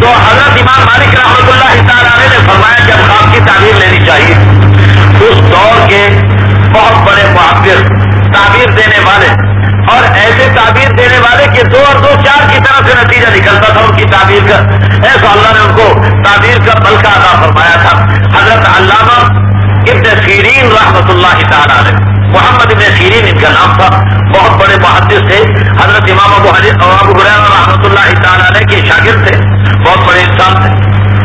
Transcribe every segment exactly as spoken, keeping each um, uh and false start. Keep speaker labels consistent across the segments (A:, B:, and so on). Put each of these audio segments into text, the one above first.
A: تو حضرت امام مالک رحمۃ اللہ تعالیٰ نے فرمایا کہ اب خواب کی تعبیر لینی چاہیے. اس دور کے بہت بڑے محدث تعبیر دینے والے اور ایسے تعبیر دینے والے کہ دو اور دو چار کی طرف سے نتیجہ نکلتا تھا ان کی تعبیر کا. ایسا اللہ نے ان کو تعبیر کا ملکہ عطا فرمایا تھا. حضرت علامہ ابن سیرین رحمۃ اللہ تعالیٰ نے, محمد ابن سیرین ان کا نام تھا, بہت بڑے محدث تھے. حضرت امام ابو ابو ہریرہ رحمۃ اللہ تعالیٰ نے کے شاگرد تھے, بہت بڑے انسان تھے.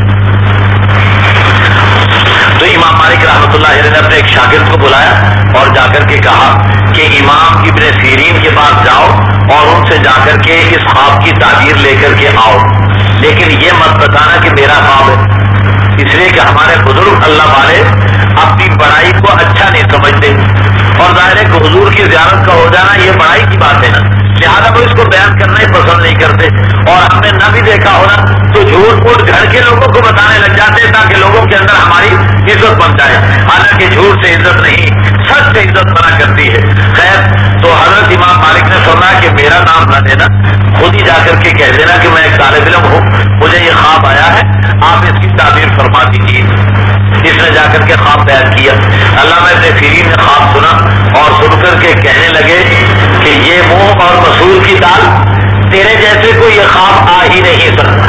A: تو امام مالک رحمۃ اللہ علیہ نے اپنے ایک شاگرد کو بلایا اور جا کر کے کہا کہ امام ابن سیرین کے پاس جاؤ اور ان سے جا کر کے اس خواب کی تعبیر لے کر کے آؤ, لیکن یہ مت بتانا کہ میرا خواب ہے, اس لیے کہ ہمارے بزرگ اللہ والے اپنی بڑائی کو اچھا نہیں سمجھتے اور ظاہر ہے کہ حضور کی زیارت کا ہو جانا یہ بڑائی کی بات ہے نا, لہٰذا وہ اس کو بیان کرنا ہی پسند نہیں کرتے. اور ہم نے نہ بھی دیکھا ہونا تو جھوٹ موٹ گھر کے لوگوں کو بتانے لگ جاتے ہیں تاکہ لوگوں کے اندر ہماری عزت بن جائے, حالانکہ جھوٹ سے عزت نہیں, سچ سے عزت بنا کرتی ہے. خیر, تو حضرت امام مالک نے فرمایا کہ میرا نام نہ دینا, خود ہی جا کر کے کہہ دینا کہ میں ایک طالب علم ہوں, مجھے یہ خواب آیا ہے, آپ اس کی تعبیر فرما دیجیے. اس نے جا کر کے خواب بیان کیا. علامہ ابن سیرین نے خواب سنا اور سن کر کے کہنے لگے کہ یہ منہ اور مسور کی دال, تیرے جیسے کو یہ خواب آ ہی نہیں سکتا.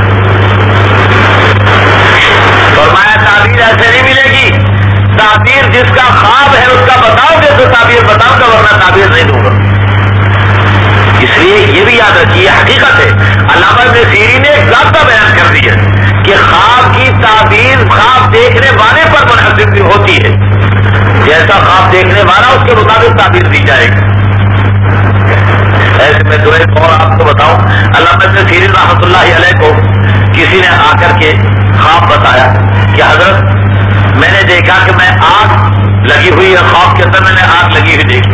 A: فرمایا تعبیر ایسے نہیں ملے گی, تعبیر جس کا خواب ہے اس کا بتاؤ گے تو تعبیر بتاؤں گا, ورنہ تعبیر نہیں دوں گا. اس لیے یہ بھی یاد رکھیے, حقیقت ہے. علامہ ابن سیرین نے ایک ضابطہ بیان کر دیا کہ خواب کی تعبیر خواب دیکھنے والے پر منحصر بھی ہوتی ہے, جیسا خواب دیکھنے والا اس کے مطابق تعبیر دی جائے گی. ایسے میں دو ایک اور آپ کو بتاؤں, علامہ ابن سیرین رحمۃ اللہ علیہ کو کسی نے آ کر کے خواب بتایا کہ حضرت میں نے دیکھا کہ میں آگ لگی ہوئی ہے, خواب کے اندر میں نے آگ لگی ہوئی دیکھی.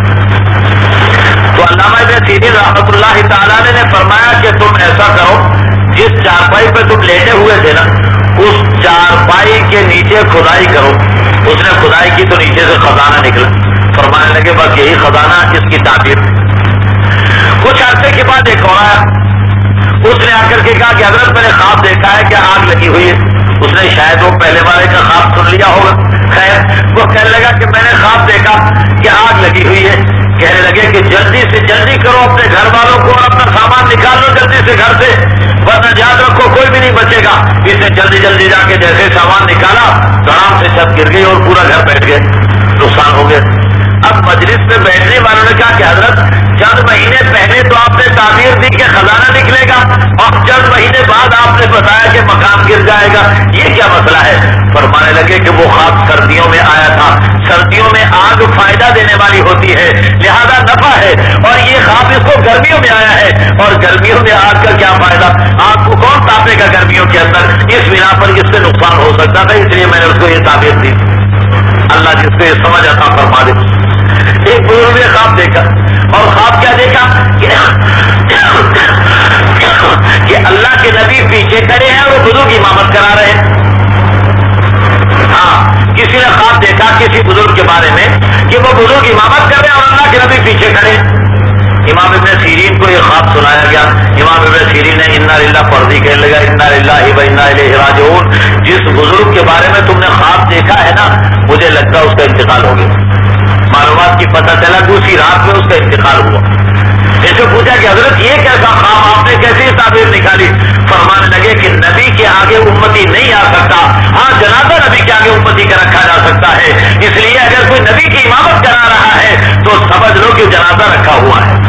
A: تو علامہ ابن سیرین رحمۃ اللہ تعالیٰ نے فرمایا کہ تم ایسا کرو, جس چارپائی پہ تم لیٹے ہوئے تھے نا اس چارپائی کے نیچے کھدائی کرو. اس نے کھدائی کی تو نیچے سے خزانہ نکلا. فرمانے لگے بس یہی خزانہ اس کی تعبیر. کچھ عرصے کے بعد ایک اور آیا, اس نے آ کر کے کہا کہ حضرت میں نے خواب دیکھا ہے کہ آگ لگی ہوئی ہے. اس نے شاید وہ پہلے والے کا خواب سن لیا ہوگا. خیر, وہ کہنے لگا کہ میں نے خواب دیکھا کہ آگ لگی ہوئی ہے. کہنے لگے کہ جلدی سے جلدی کرو, اپنے گھر والوں کو اور اپنا سامان نکال لو جلدی سے گھر سے, ورنہ یاد رکھو کوئی بھی نہیں بچے گا. اس نے جلدی جلدی جا کے جیسے سامان نکالا, آرام سے چھت گر گئی اور پورا گھر بیٹھ گئے, نقصان ہو گیا. اب مجلس میں بیٹھنے والوں نے کہا کہ حضرت چند مہینے پہلے تو آپ نے تعبیر دی کہ خزانہ نکلے گا, اور چند مہینے بعد آپ نے بتایا کہ مکان گر جائے گا, یہ کیا مسئلہ ہے؟ فرمانے لگے کہ وہ خواب سردیوں میں آیا تھا. سردیوں میں آگ فائدہ دینے والی ہوتی ہے, لہذا نفع ہے, اور یہ خواب اس کو گرمیوں میں آیا ہے, اور گرمیوں میں آگ کا کیا فائدہ, آگ کو کون تاپے گا گرمیوں کے اندر. اس بنا پر اس سے نقصان ہو سکتا تھا, اس لیے میں نے اس کو یہ تعبیر دی. اللہ جس کو یہ سمجھ عطا فرما دے. ایک بزرگ نے خواب دیکھا, اور خواب کیا دیکھا کہ اللہ کے نبی پیچھے کھڑے ہیں اور وہ بزرگ امامت کرا رہے ہیں. ہاں, کسی نے خواب دیکھا کسی بزرگ کے بارے میں کہ وہ بزرگ امامت کر رہے ہیں اور اللہ کے نبی پیچھے کھڑے ہیں. امام ابن سیرین کو یہ خواب سنایا گیا. امام ابن سیرین نے انا للہ فرضی کہنے لگا, انا للہ و انا الیہ راجعون. جس بزرگ کے بارے میں تم نے خواب دیکھا ہے نا, مجھے لگتا ہے اس کا انتقال ہو گیا. معلومات کی پتہ چلا دوسری رات میں اس کا انتقال ہوا. جیسے پوچھا کہ حضرت یہ کیسا خواب, آپ نے کیسی تعبیر نکالی؟ فرمانے لگے کہ نبی کے آگے امتی نہیں آ سکتا, ہاں جنازہ نبی کے آگے امتی کا رکھا جا سکتا ہے. اس لیے اگر کوئی نبی کی امامت کرا رہا ہے تو سمجھ لو کہ جنازہ رکھا ہوا ہے.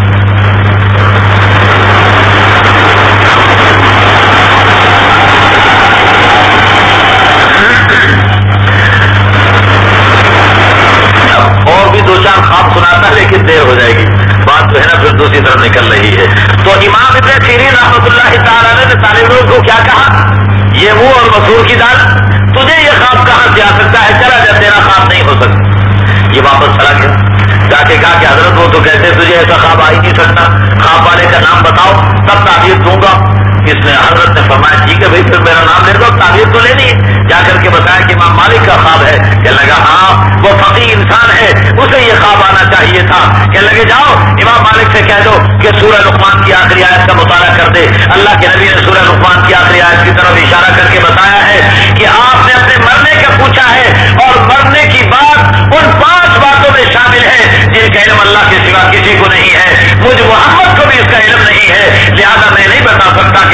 A: اور بھی دو چار خواب سناتا لیکن دیر ہو جائے گی, بات جو ہے نا پھر دوسری طرف نکل رہی ہے. تو امام ابن سیرین رحمۃ اللہ تعالیٰ نے طالب علم کو کیا کہا, یہ منہ اور مسور کی دال, تجھے یہ خواب کہاں سے آ سکتا ہے, چلا جا, تیرا خواب نہیں ہو سکتا. یہ واپس چلا گیا, جا کے کہا کہ حضرت وہ تو کہتے تجھے ایسا خواب آ ہی نہیں سکتا, خواب والے کا نام بتاؤ تب تعبیر دوں گا. اس نے حضرت نے فرمایا ٹھیک ہے بھائی, پھر میرا نام لے دو, تعبیر تو لینی ہے. جا کر کے بتایا کہ امام مالک کا خواب ہے. کہنے لگا ہاں وہ فقیر انسان ہے, اسے یہ خواب آنا چاہیے تھا. کہنے لگے جاؤ امام مالک سے کہہ دو کہ سورہ لقمان کی آخری آیت کا مطالعہ کر دے. اللہ کے نبی نے سورہ لقمان کی آخری آیت کی طرف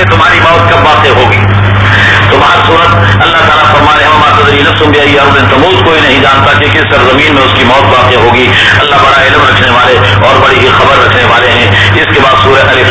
A: کہ تمہاری موت کب واقع ہوگی. تمہاری صورت اللہ تعالیٰ فرما رہے ہیں وما تدری نفس بأي أرض تموت، کوئی نہیں جانتا کہ کس سرزمین میں اس کی موت واقع ہوگی. اللہ بڑا علم رکھنے والے اور بڑی ہی خبر رکھنے والے ہیں. اس کے بعد سورہ الف